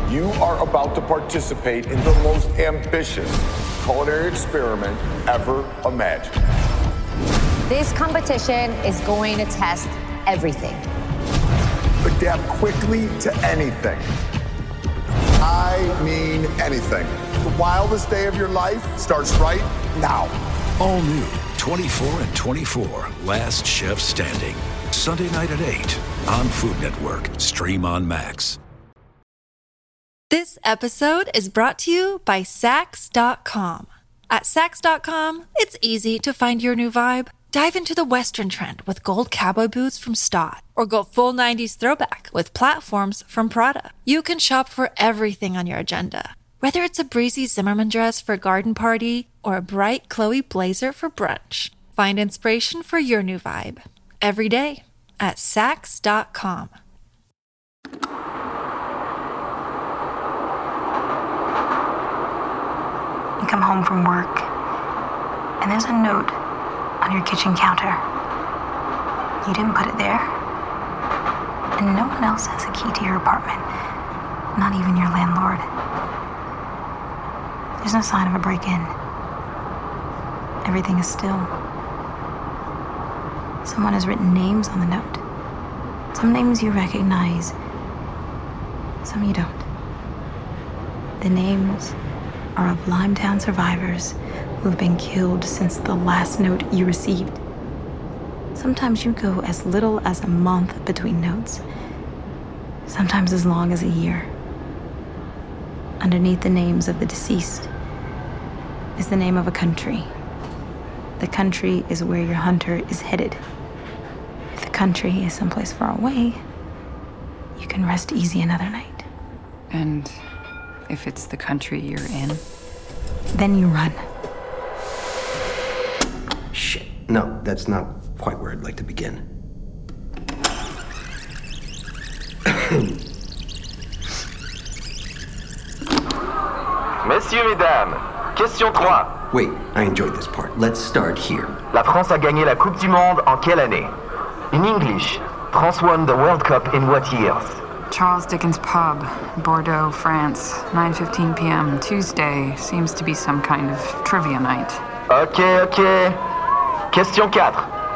You are about to participate in the most ambitious culinary experiment ever imagined. This competition is going to test everything. Adapt quickly to anything. I mean anything. The wildest day of your life starts right now. All new 24 and 24, Last Chef Standing. Sunday night at 8 on Food Network. Stream on Max. This episode is brought to you by Sax.com. At Sax.com, it's easy to find your new vibe. Dive into the Western trend with gold cowboy boots from Stott, or go full 90s throwback with platforms from Prada. You can shop for everything on your agenda, whether it's a breezy Zimmermann dress for a garden party or a bright Chloe blazer for brunch. Find inspiration for your new vibe every day at Sax.com. You come home from work, and there's a note on your kitchen counter. You didn't put it there, and no one else has a key to your apartment, not even your landlord. There's no sign of a break-in. Everything is still. Someone has written names on the note. Some names you recognize, some you don't. The names are of Limetown survivors who have been killed since the last note you received. Sometimes you go as little as a month between notes, sometimes as long as a year. Underneath the names of the deceased is the name of a country. The country is where your hunter is headed. If the country is someplace far away, you can rest easy another night. And if it's the country you're in? Then you run. Shit. No, that's not quite where I'd like to begin. Messieurs, mesdames, question 3. Wait, I enjoyed this part. Let's start here. La France a gagné la Coupe du Monde en quelle année? In English, France won the World Cup in what years? Charles Dickens Pub, Bordeaux, France, 9:15 p.m. Tuesday. Seems to be some kind of trivia night. Ok. Question 4.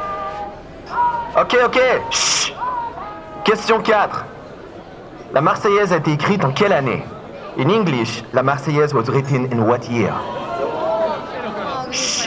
Ok. Chut. Question 4. La Marseillaise a été écrite en quelle année? In English, la Marseillaise was written in what year? Shh.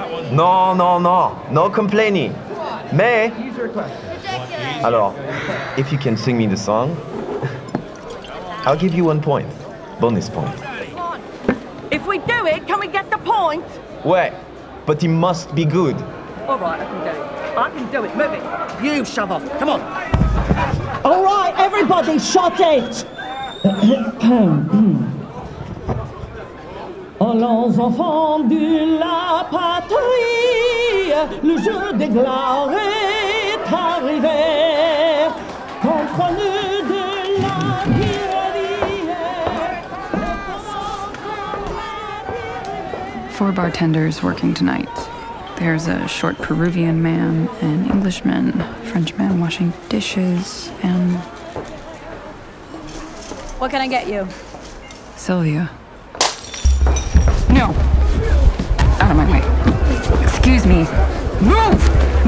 No complaining. Mais, alors, if you can sing me the song, I'll give you 1 point. Bonus point. If we do it, can we get the point? Ouais, but it must be good. All right, I can do it. Move it. You shove off. Come on. All right, everybody, shut it. Allons enfants de la patrie, le jeu des gloires est arrivé. Contre nous de la guerre. 4 bartenders working tonight. There's a short Peruvian man, an Englishman, a Frenchman washing dishes, and... What can I get you? Sylvia. No! Out of my way. Excuse me. Move!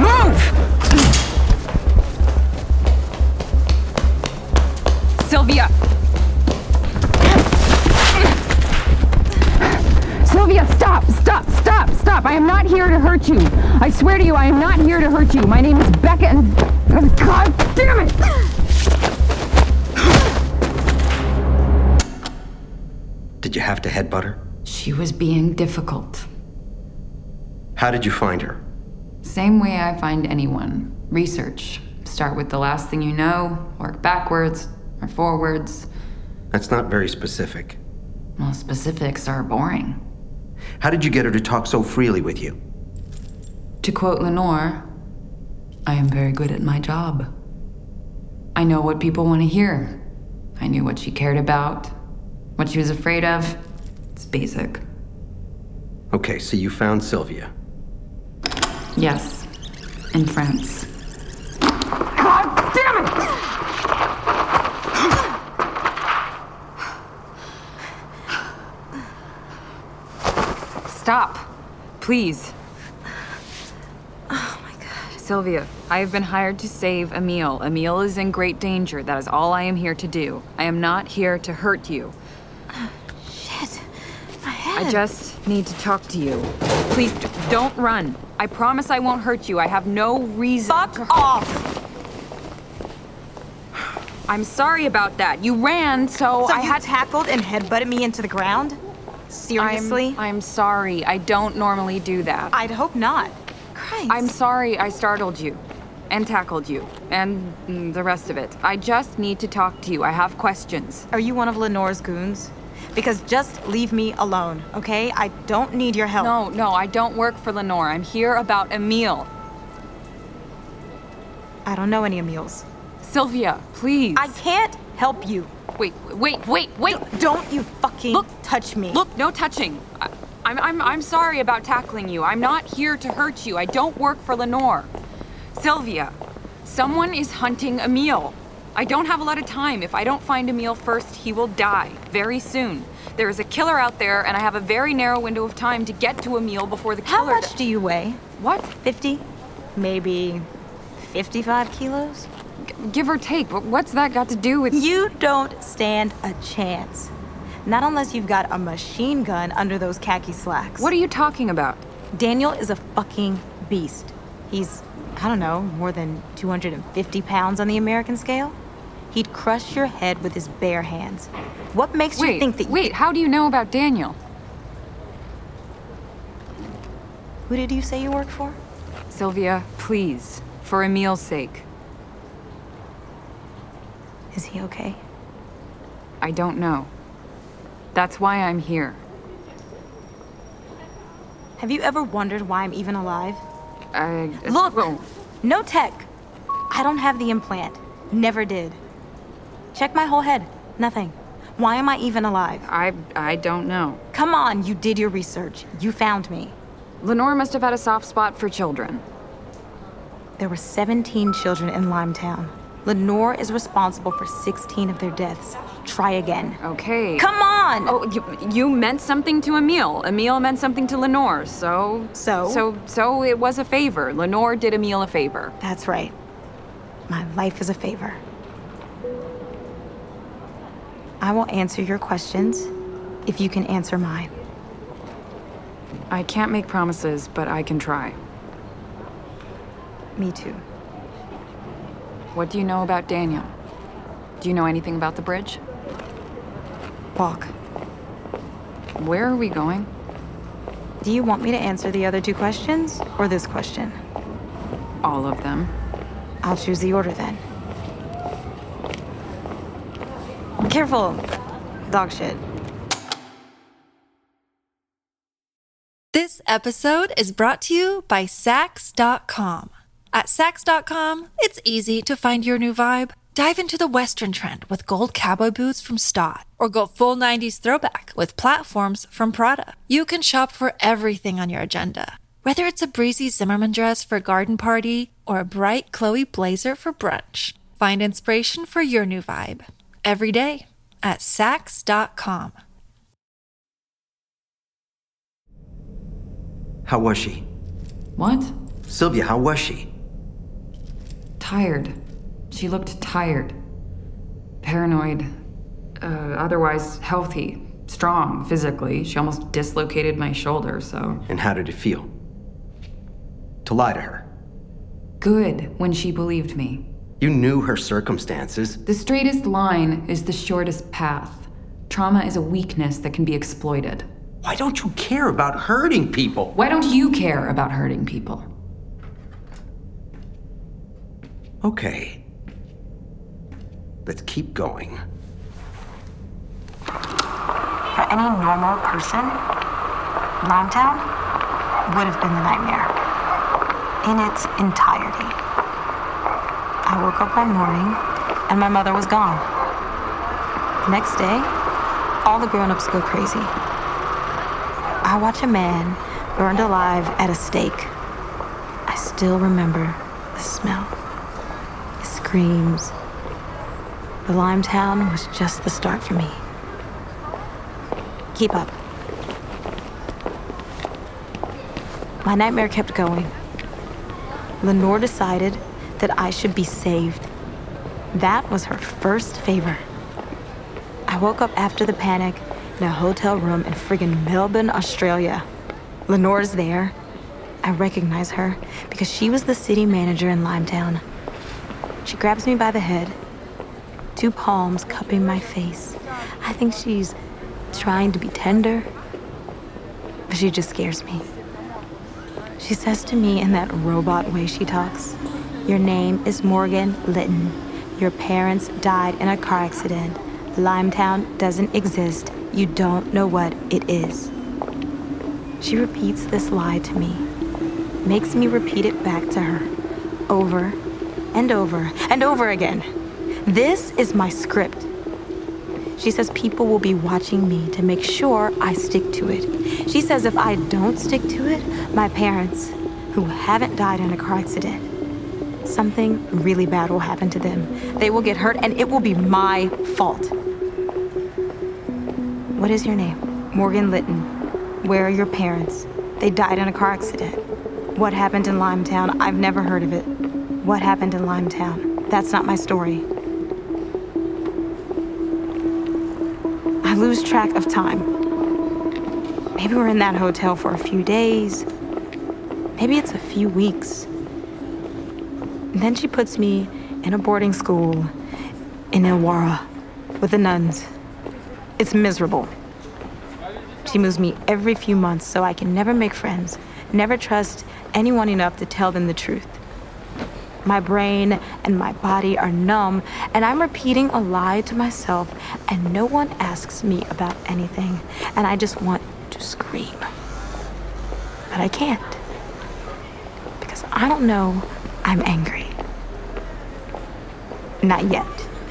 Sylvia! Sylvia, stop! I am not here to hurt you. I swear to you, I am not here to hurt you. My name is Becca and... God damn it! Did you have to headbutt her? She was being difficult. How did you find her? Same way I find anyone. Research. Start with the last thing you know, work backwards or forwards. That's not very specific. Well, specifics are boring. How did you get her to talk so freely with you? To quote Lenore, I am very good at my job. I know what people want to hear. I knew what she cared about, what she was afraid of. It's basic. Okay, so you found Sylvia. Yes, in France. God damn it! Stop. Please. Oh my God. Sylvia, I have been hired to save Emile. Emile is in great danger. That is all I am here to do. I am not here to hurt you. Shit. My head. I just need to talk to you. Please, don't run. I promise I won't hurt you. I have no reason Fuck off! I'm sorry about that. You ran, so I had tackled and headbutted me into the ground? Seriously? I'm sorry. I don't normally do that. I'd hope not. Christ. I'm sorry I startled you. And tackled you. And the rest of it. I just need to talk to you. I have questions. Are you one of Lenore's goons? Because just leave me alone, okay? I don't need your help. No, I don't work for Lenore. I'm here about Emile. I don't know any Emiles. Sylvia, please. I can't help you. Wait. Don't you fucking touch me. Look, no touching. I'm sorry about tackling you. I'm not here to hurt you. I don't work for Lenore. Sylvia, someone is hunting Emile. I don't have a lot of time. If I don't find Emile first, he will die very soon. There is a killer out there, and I have a very narrow window of time to get to Emile before the killer... How much do you weigh? What? 50? Maybe 55 kilos? Give or take, but what's that got to do with... You don't stand a chance. Not unless you've got a machine gun under those khaki slacks. What are you talking about? Daniel is a fucking beast. He's, I don't know, more than 250 pounds on the American scale? He'd crush your head with his bare hands. What makes you think that... Wait, how do you know about Daniel? Who did you say you work for? Sylvia, please, for Emile's sake. Is he okay? I don't know. That's why I'm here. Have you ever wondered why I'm even alive? Look! Whoa. No tech. I don't have the implant. Never did. Check my whole head. Nothing. Why am I even alive? I don't know. Come on, you did your research. You found me. Lenore must have had a soft spot for children. There were 17 children in Limetown. Lenore is responsible for 16 of their deaths. Try again. Okay. Come on! Oh, you meant something to Emile. Emile meant something to Lenore, so it was a favor. Lenore did Emile a favor. That's right. My life is a favor. I will answer your questions if you can answer mine. I can't make promises, but I can try. Me too. What do you know about Daniel? Do you know anything about the bridge? Walk. Where are we going? Do you want me to answer the other two questions or this question? All of them. I'll choose the order then. Careful, dog shit. This episode is brought to you by Sax.com. At Sax.com, it's easy to find your new vibe. Dive into the Western trend with gold cowboy boots from Stott, or go full 90s throwback with platforms from Prada. You can shop for everything on your agenda, whether it's a breezy Zimmermann dress for a garden party or a bright Chloe blazer for brunch. Find inspiration for your new vibe every day at Sax.com. How was she? What? Sylvia, how was she? Tired. She looked tired. Paranoid. Otherwise healthy. Strong, physically. She almost dislocated my shoulder, so... And how did it feel? To lie to her? Good, when she believed me. You knew her circumstances. The straightest line is the shortest path. Trauma is a weakness that can be exploited. Why don't you care about hurting people? Why don't you care about hurting people? Okay. Let's keep going. For any normal person, Limetown would have been the nightmare. In its entirety. I woke up one morning and my mother was gone. The next day, all the grown-ups go crazy. I watch a man burned alive at a stake. I still remember the smell. The screams. The Limetown was just the start for me. Keep up. My nightmare kept going. Lenore decided that I should be saved. That was her first favor. I woke up after the panic in a hotel room in friggin' Melbourne, Australia. Lenore's there. I recognize her because she was the city manager in Limetown. She grabs me by the head, 2 palms cupping my face. I think she's trying to be tender, but she just scares me. She says to me in that robot way she talks, "Your name is Morgan Litton. Your parents died in a car accident. Limetown doesn't exist. You don't know what it is." She repeats this lie to me, makes me repeat it back to her, over and over and over again. This is my script. She says people will be watching me to make sure I stick to it. She says if I don't stick to it, my parents, who haven't died in a car accident, something really bad will happen to them. They will get hurt and it will be my fault. What is your name? Morgan Litton. Where are your parents? They died in a car accident. What happened in Limetown? I've never heard of it. What happened in Limetown? That's not my story. I lose track of time. Maybe we're in that hotel for a few days. Maybe it's a few weeks. And then she puts me in a boarding school in Illawarra with the nuns. It's miserable. She moves me every few months so I can never make friends, never trust anyone enough to tell them the truth. My brain and my body are numb, and I'm repeating a lie to myself, and no one asks me about anything, and I just want to scream. But I can't, because I don't know I'm angry. Not yet.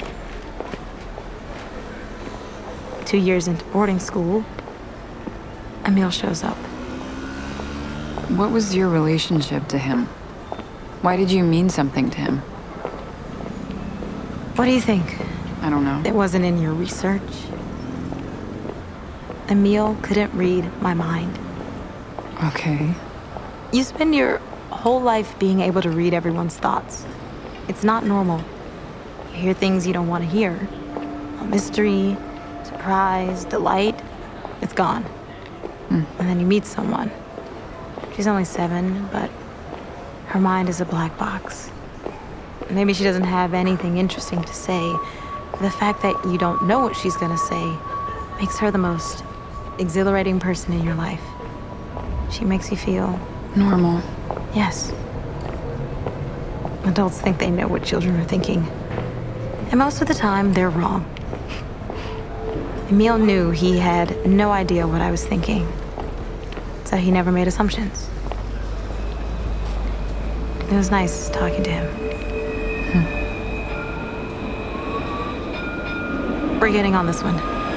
2 years into boarding school, Emil shows up. What was your relationship to him? Why did you mean something to him? What do you think? I don't know. It wasn't in your research. Emil couldn't read my mind. Okay. You spend your whole life being able to read everyone's thoughts. It's not normal. You hear things you don't want to hear. A mystery, surprise, delight, it's gone. And then you meet someone. She's only 7, but her mind is a black box. Maybe she doesn't have anything interesting to say, but the fact that you don't know what she's gonna say makes her the most exhilarating person in your life. She makes you feel normal. Yes. Adults think they know what children are thinking, and most of the time they're wrong. Emil knew he had no idea what I was thinking, so he never made assumptions. It was nice talking to him. We're getting on this one.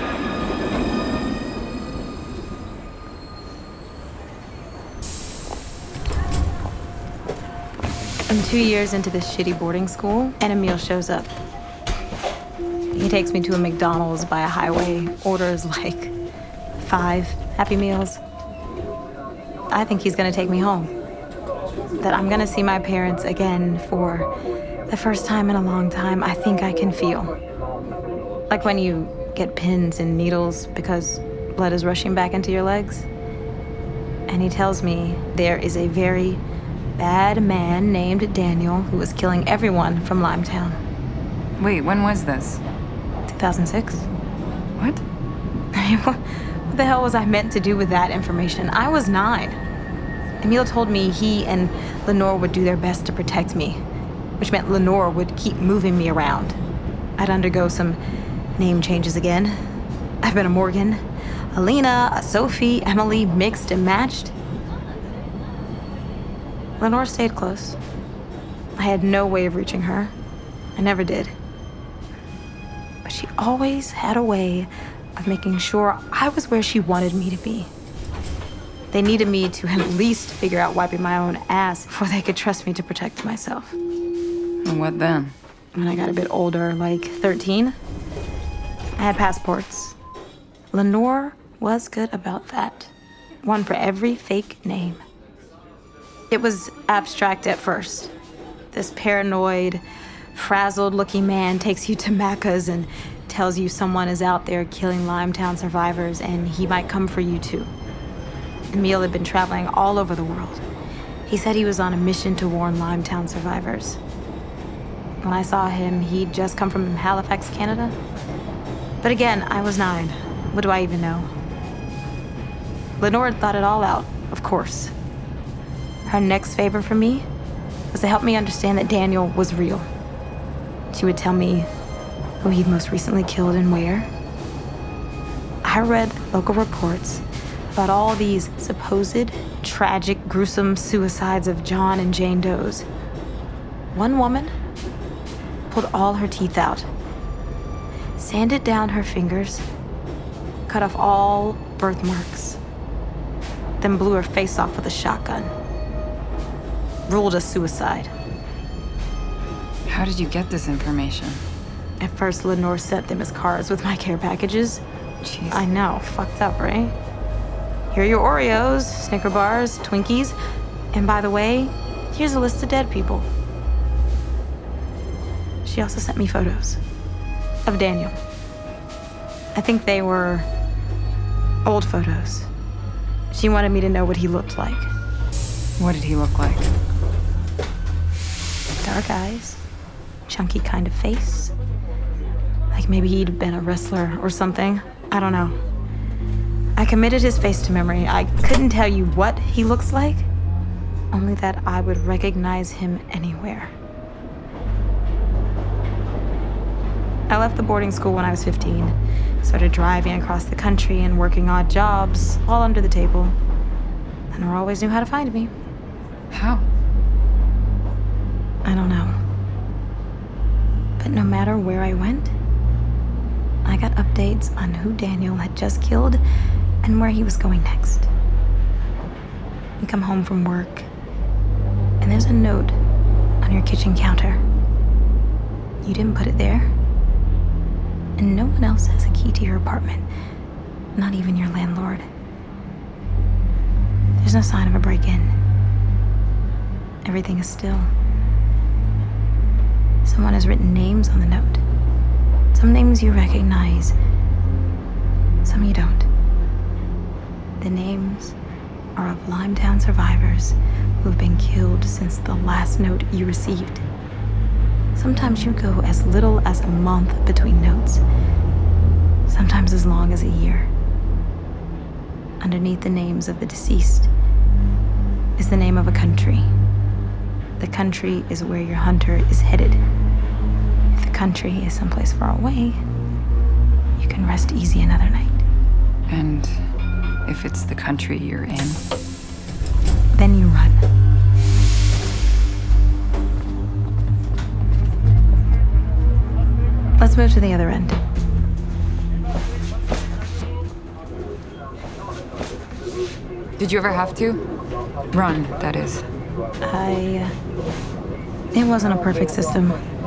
I'm 2 years into this shitty boarding school, and Emil shows up. He takes me to a McDonald's by a highway, orders like 5 Happy Meals. I think he's gonna take me home. That I'm gonna see my parents again for the first time in a long time. I think I can feel. Like when you get pins and needles because blood is rushing back into your legs. And he tells me there is a very bad man named Daniel who is killing everyone from Limetown. Wait, when was this? 2006. What? What the hell was I meant to do with that information? I was 9. Emil told me he and Lenore would do their best to protect me, which meant Lenore would keep moving me around. I'd undergo some name changes again. I've been a Morgan, a Lena, a Sophie, Emily, mixed and matched. Lenore stayed close. I had no way of reaching her. I never did. But she always had a way of making sure I was where she wanted me to be. They needed me to at least figure out wiping my own ass before they could trust me to protect myself. And what then? When I got a bit older, like 13, I had passports. Lenore was good about that. One for every fake name. It was abstract at first. This paranoid, frazzled-looking man takes you to Macca's and tells you someone is out there killing Limetown survivors and he might come for you too. Emil had been traveling all over the world. He said he was on a mission to warn Limetown survivors. When I saw him, he'd just come from Halifax, Canada. But again, I was 9. What do I even know? Lenore had thought it all out, of course. Her next favor for me was to help me understand that Daniel was real. She would tell me who he'd most recently killed and where. I read local reports about all these supposed tragic, gruesome suicides of John and Jane Doe's. One woman pulled all her teeth out, sanded down her fingers, cut off all birthmarks, then blew her face off with a shotgun. Ruled a suicide. How did you get this information? At first, Lenore sent them as cards with my care packages. Jeez. I know, fucked up, right? Here are your Oreos, Snicker bars, Twinkies, and by the way, here's a list of dead people. She also sent me photos of Daniel. I think they were old photos. She wanted me to know what he looked like. What did he look like? Dark eyes, chunky kind of face. Like maybe he'd been a wrestler or something. I don't know. I committed his face to memory. I couldn't tell you what he looks like, only that I would recognize him anywhere. I left the boarding school when I was 15, started driving across the country and working odd jobs, all under the table. Lenore always knew how to find me. How? I don't know. But no matter where I went, I got updates on who Daniel had just killed and where he was going next. You come home from work, and there's a note on your kitchen counter. You didn't put it there, and no one else has a key to your apartment, not even your landlord. There's no sign of a break-in. Everything is still. Someone has written names on the note. Some names you recognize, some you don't. The names are of Limetown survivors who have been killed since the last note you received. Sometimes you go as little as a month between notes, sometimes as long as a year. Underneath the names of the deceased is the name of a country. The country is where your hunter is headed. If the country is someplace far away, you can rest easy another night. And if it's the country you're in? Then you run. Let's move to the other end. Did you ever have to? Run, that is. It wasn't a perfect system.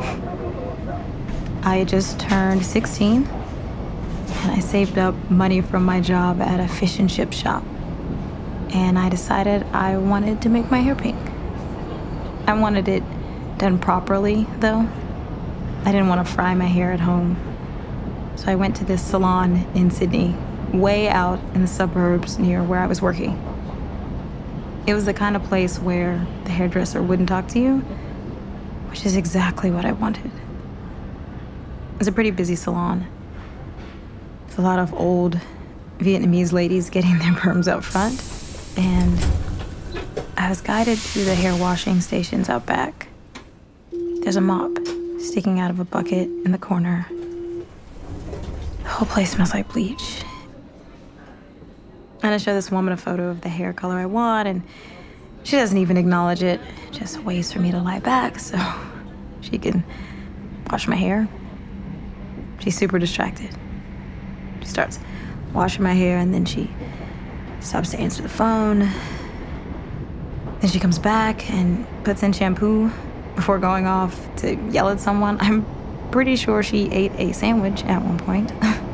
I had just turned 16, and I saved up money from my job at a fish and chip shop. And I decided I wanted to make my hair pink. I wanted it done properly, though. I didn't want to fry my hair at home. So I went to this salon in Sydney, way out in the suburbs near where I was working. It was the kind of place where the hairdresser wouldn't talk to you, which is exactly what I wanted. It was a pretty busy salon. With a lot of old Vietnamese ladies getting their perms out front, and I was guided to the hair washing stations out back. There's a mop sticking out of a bucket in the corner. The whole place smells like bleach. And I show this woman a photo of the hair color I want, and she doesn't even acknowledge it. Just waits for me to lie back so she can wash my hair. She's super distracted. She starts washing my hair, and then she stops to answer the phone. Then she comes back and puts in shampoo before going off to yell at someone. I'm pretty sure she ate a sandwich at one point.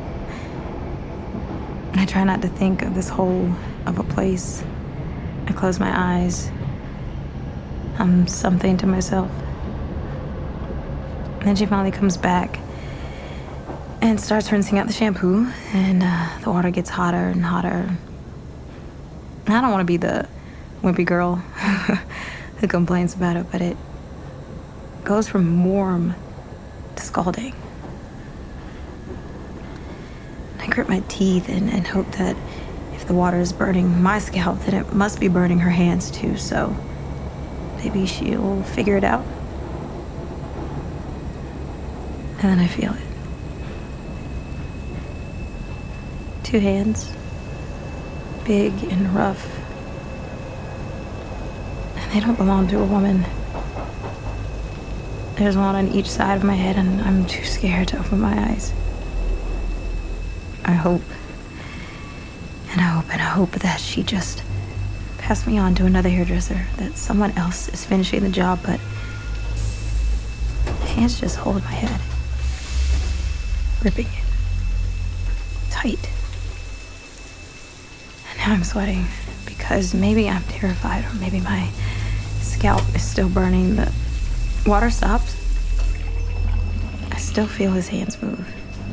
I try not to think of this hole of a place. I close my eyes, I'm something to myself. And then she finally comes back and starts rinsing out the shampoo, and the water gets hotter and hotter. I don't want to be the wimpy girl who complains about it, but it goes from warm to scalding. I grit my teeth and hope that if the water is burning my scalp, then it must be burning her hands too, so maybe she'll figure it out. And then I feel it. 2 hands, big and rough. And they don't belong to a woman. There's one on each side of my head, and I'm too scared to open my eyes. I hope, and I hope, and I hope that she just passed me on to another hairdresser, that someone else is finishing the job, but hands just hold my head, gripping it tight. And now I'm sweating because maybe I'm terrified, or maybe my scalp is still burning. The water stops. I still feel his hands move.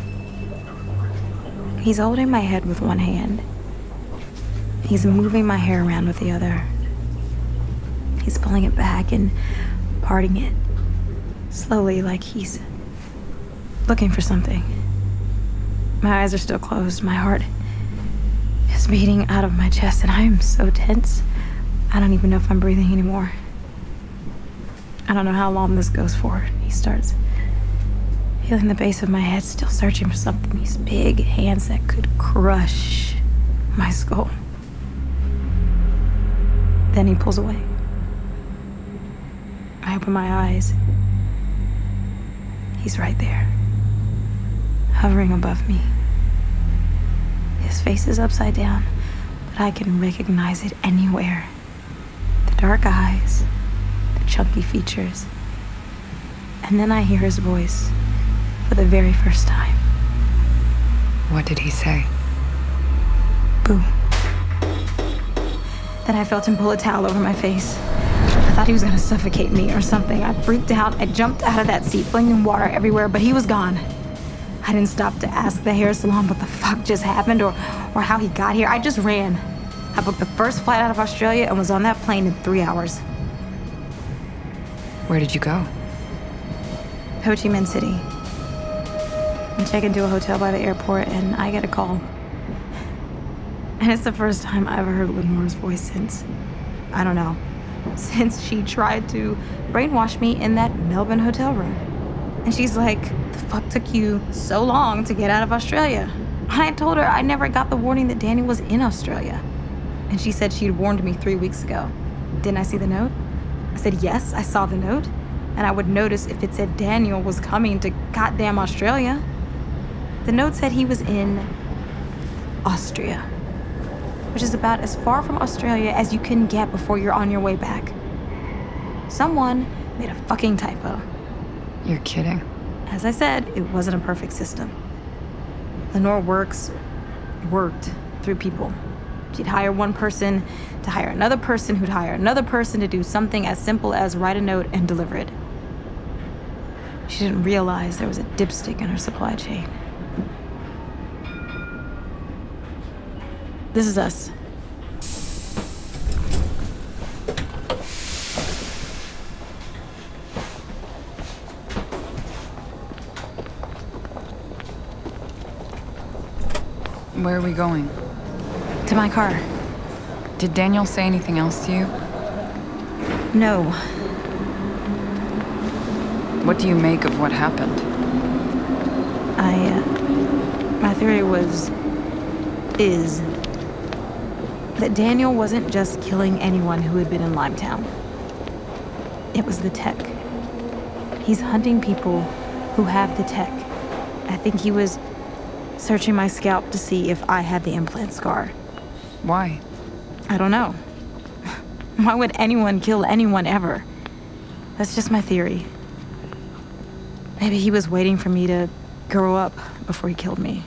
He's holding my head with one hand. He's moving my hair around with the other. He's pulling it back and parting it slowly, like he's looking for something. My eyes are still closed. My heart is beating out of my chest, and I am so tense. I don't even know if I'm breathing anymore. I don't know how long this goes for. He starts feeling the base of my head, still searching for something. These big hands that could crush my skull. Then he pulls away. I open my eyes. He's right there, hovering above me. His face is upside down, but I can recognize it anywhere. The dark eyes, the chunky features. And then I hear his voice for the very first time. What did he say? Boo. Then I felt him pull a towel over my face. I thought he was gonna suffocate me or something. I freaked out. I jumped out of that seat, flinging water everywhere, but he was gone. I didn't stop to ask the hair salon what the fuck just happened or how he got here. I just ran. I booked the first flight out of Australia and was on that plane in 3 hours. Where did you go? Ho Chi Minh City. I check into a hotel by the airport and I get a call. And it's the first time I ever heard Lenore's voice since, I don't know, since she tried to brainwash me in that Melbourne hotel room. And she's like, the fuck took you so long to get out of Australia? And I told her I never got the warning that Daniel was in Australia. And she said she'd warned me 3 weeks ago. Didn't I see the note? I said, yes, I saw the note. And I would notice if it said Daniel was coming to goddamn Australia. The note said he was in Austria, which is about as far from Australia as you can get before you're on your way back. Someone made a fucking typo. You're kidding. As I said, it wasn't a perfect system. Lenore worked through people. She'd hire one person to hire another person who'd hire another person to do something as simple as write a note and deliver it. She didn't realize there was a dipstick in her supply chain. This is us. Where are we going? To my car. Did Daniel say anything else to you? No. What do you make of what happened? My theory is that Daniel wasn't just killing anyone who had been in Limetown. It was the tech. He's hunting people who have the tech. I think he was searching my scalp to see if I had the implant scar. Why? I don't know. Why would anyone kill anyone ever? That's just my theory. Maybe he was waiting for me to grow up before he killed me.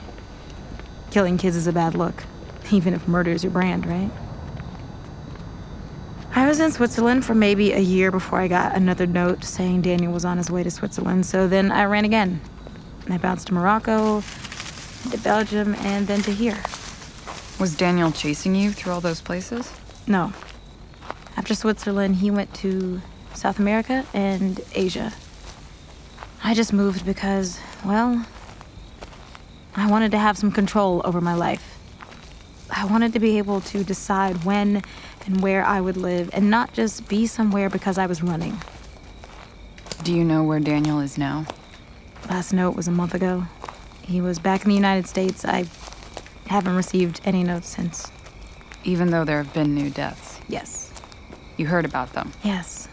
Killing kids is a bad look, even if murder is your brand, right? I was in Switzerland for maybe a year before I got another note saying Daniel was on his way to Switzerland, so then I ran again. I bounced to Morocco, to Belgium, and then to here. Was Daniel chasing you through all those places? No. After Switzerland, he went to South America and Asia. I just moved because, well, I wanted to have some control over my life. I wanted to be able to decide when and where I would live and not just be somewhere because I was running. Do you know where Daniel is now? Last note was a month ago. He was back in the United States. I haven't received any notes since. Even though there have been new deaths? Yes. You heard about them? Yes.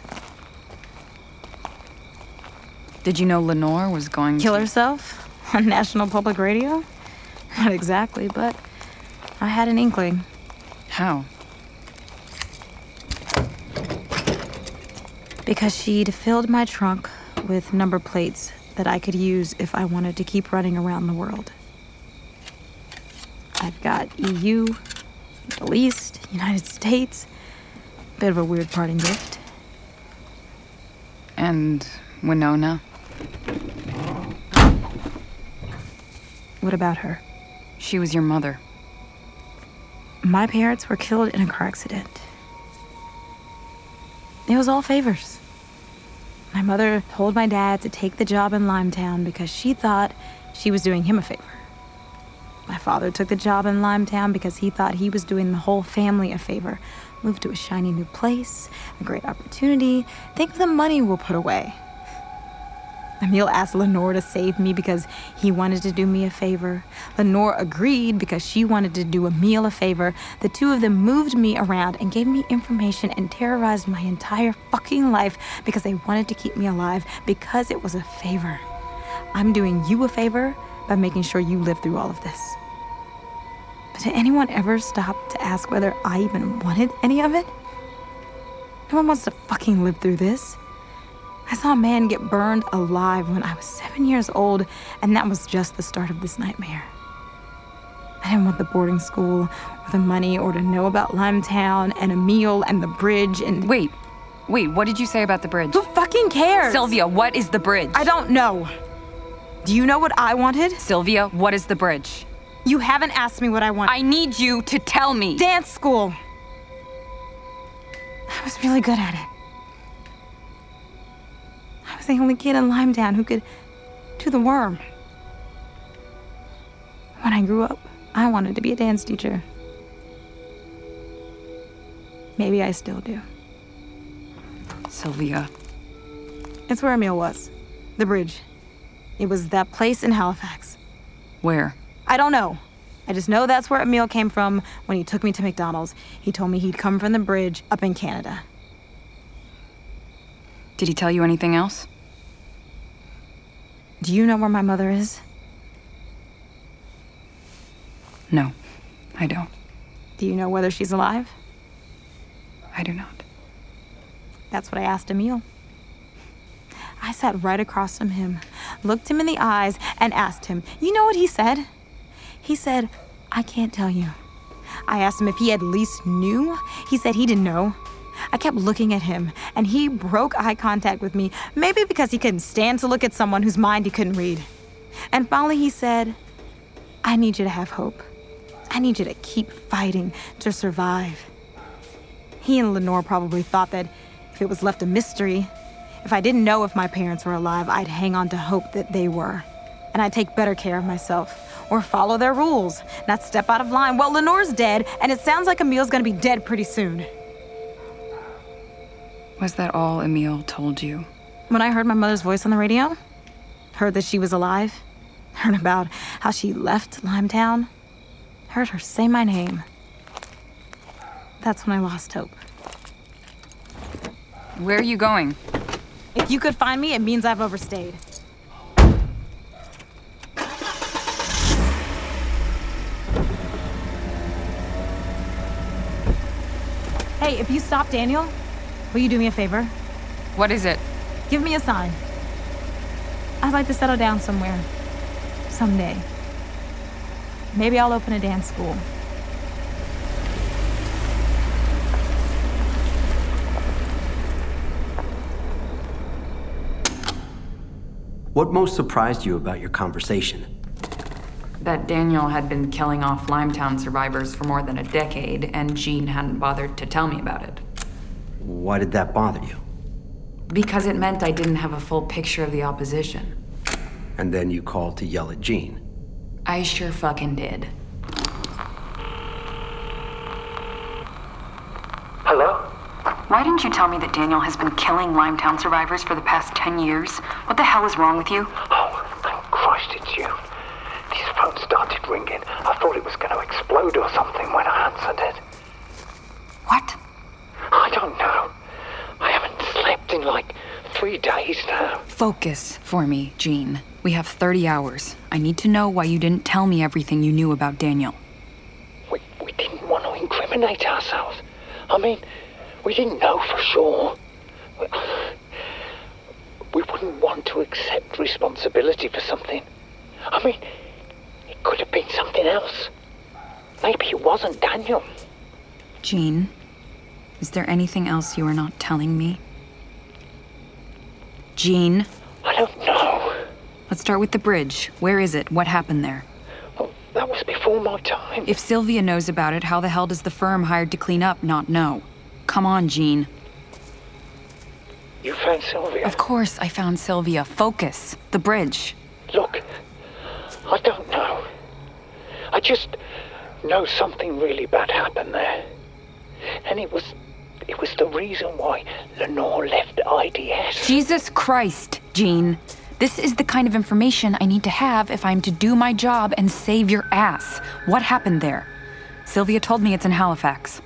Did you know Lenore was going to... Kill herself? On National Public Radio? Not exactly, but I had an inkling. How? Because she'd filled my trunk with number plates that I could use if I wanted to keep running around the world. I've got EU, Middle East, United States. Bit of a weird parting gift. And Winona? What about her? She was your mother. My parents were killed in a car accident. It was all favors. My mother told my dad to take the job in Limetown because she thought she was doing him a favor. My father took the job in Limetown because he thought he was doing the whole family a favor. Moved to a shiny new place, a great opportunity. Think of the money we'll put away. Emil asked Lenore to save me because he wanted to do me a favor. Lenore agreed because she wanted to do Emil a favor. The two of them moved me around and gave me information and terrorized my entire fucking life because they wanted to keep me alive because it was a favor. I'm doing you a favor by making sure you live through all of this. But did anyone ever stop to ask whether I even wanted any of it? No one wants to fucking live through this. I saw a man get burned alive when I was 7 years old, and that was just the start of this nightmare. I didn't want the boarding school, or the money, or to know about Limetown, and Emil, and the bridge, and... Wait, what did you say about the bridge? Who fucking cares? Sylvia, what is the bridge? I don't know. Do you know what I wanted? Sylvia, what is the bridge? You haven't asked me what I wanted. I need you to tell me. Dance school. I was really good at it. I was the only kid in Limetown who could do the worm. When I grew up, I wanted to be a dance teacher. Maybe I still do. Sylvia. It's where Emil was. The bridge. It was that place in Halifax. Where? I don't know. I just know that's where Emil came from when he took me to McDonald's. He told me he'd come from the bridge up in Canada. Did he tell you anything else? Do you know where my mother is? No, I don't. Do you know whether she's alive? I do not. That's what I asked Emil. I sat right across from him, looked him in the eyes, and asked him. You know what he said? He said, I can't tell you. I asked him if he at least knew. He said he didn't know. I kept looking at him, and he broke eye contact with me, maybe because he couldn't stand to look at someone whose mind he couldn't read. And finally he said, I need you to have hope. I need you to keep fighting to survive. He and Lenore probably thought that if it was left a mystery, if I didn't know if my parents were alive, I'd hang on to hope that they were. And I'd take better care of myself, or follow their rules, not step out of line. Well, Lenore's dead, and it sounds like Emil's gonna be dead pretty soon. Was that all Emil told you? When I heard my mother's voice on the radio, heard that she was alive, heard about how she left Limetown, heard her say my name, that's when I lost hope. Where are you going? If you could find me, it means I've overstayed. Hey, if you stop Daniel, will you do me a favor? What is it? Give me a sign. I'd like to settle down somewhere. Someday. Maybe I'll open a dance school. What most surprised you about your conversation? That Daniel had been killing off Limetown survivors for more than a decade, and Jean hadn't bothered to tell me about it. Why did that bother you? Because it meant I didn't have a full picture of the opposition. And then you called to yell at Jean. I sure fucking did. Hello? Why didn't you tell me that Daniel has been killing Limetown survivors for the past 10 years? What the hell is wrong with you? Oh, thank Christ it's you. His phone started ringing. I thought it was going to explode or something when I answered it. What? I don't know. I haven't slept in like 3 days now. Focus for me, Jean. We have 30 hours. I need to know why you didn't tell me everything you knew about Daniel. We didn't want to incriminate ourselves. I mean, we didn't know for sure. We wouldn't want to accept responsibility for something. I mean, it could have been something else. Maybe it wasn't Daniel. Jean, is there anything else you are not telling me? Jean? I don't know. Let's start with the bridge. Where is it? What happened there? Oh, that was before my time. If Sylvia knows about it, how the hell does the firm hired to clean up not know? Come on, Jean. You found Sylvia? Of course I found Sylvia. Focus. The bridge. Look, I don't know. I just know something really bad happened there. And it was the reason why Lenore left IDS. Jesus Christ, Jean. This is the kind of information I need to have if I'm to do my job and save your ass. What happened there? Sylvia told me it's in Halifax.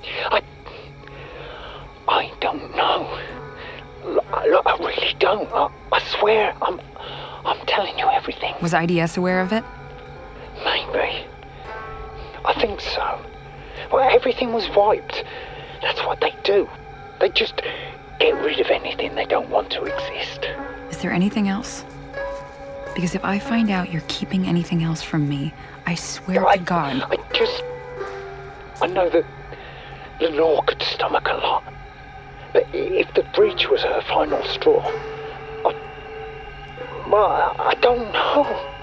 I don't know. Look, I really don't. I swear, I'm telling you everything. Was IDS aware of it? Maybe. I think so. Well, everything was wiped. That's what they do. They just get rid of anything they don't want to exist. Is there anything else? Because if I find out you're keeping anything else from me, I swear to God. I know that Lenore could stomach a lot. But if the bridge was her final straw, I don't know.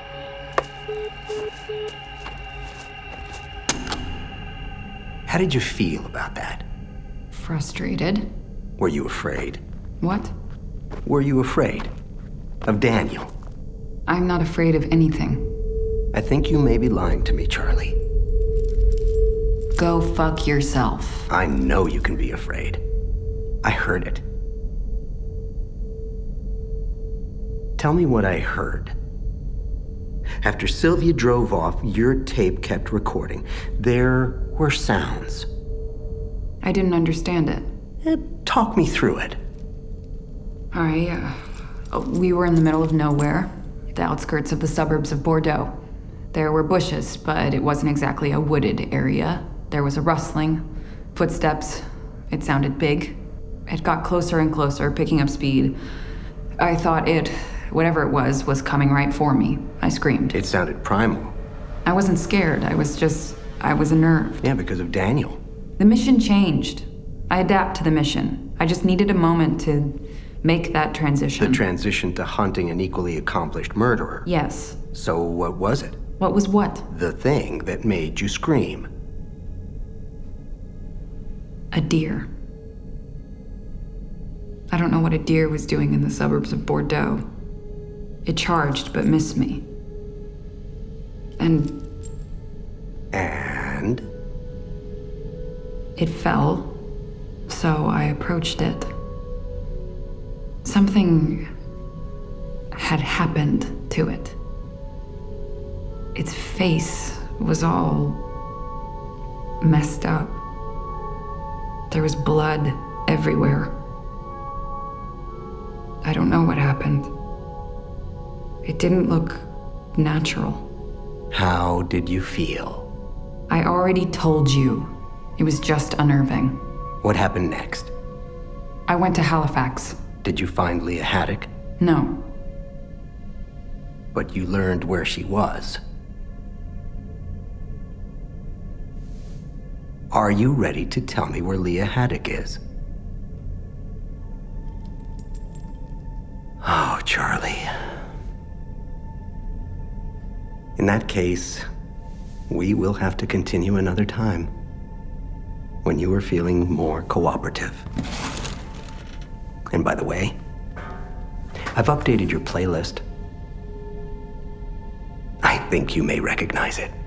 How did you feel about that? Frustrated. Were you afraid? What? Were you afraid of Daniel? I'm not afraid of anything. I think you may be lying to me, Charlie. Go fuck yourself. I know you can be afraid. I heard it. Tell me what I heard. After Sylvia drove off, your tape kept recording. There were sounds. I didn't understand it. Talk me through it. We were in the middle of nowhere, the outskirts of the suburbs of Bordeaux. There were bushes, but it wasn't exactly a wooded area. There was a rustling, footsteps. It sounded big. It got closer and closer, picking up speed. I thought whatever it was coming right for me. I screamed. It sounded primal. I wasn't scared. I was unnerved. Yeah, because of Daniel. The mission changed. I adapt to the mission. I just needed a moment to make that transition. The transition to hunting an equally accomplished murderer. Yes. So what was it? What was what? The thing that made you scream. A deer. I don't know what a deer was doing in the suburbs of Bordeaux. It charged but missed me. And? It fell, so I approached it. Something had happened to it. Its face was all messed up. There was blood everywhere. I don't know what happened. It didn't look natural. How did you feel? I already told you. It was just unnerving. What happened next? I went to Halifax. Did you find Leah Haddock? No. But you learned where she was. Are you ready to tell me where Leah Haddock is? Oh, Charlie. In that case, we will have to continue another time when you are feeling more cooperative. And by the way, I've updated your playlist. I think you may recognize it.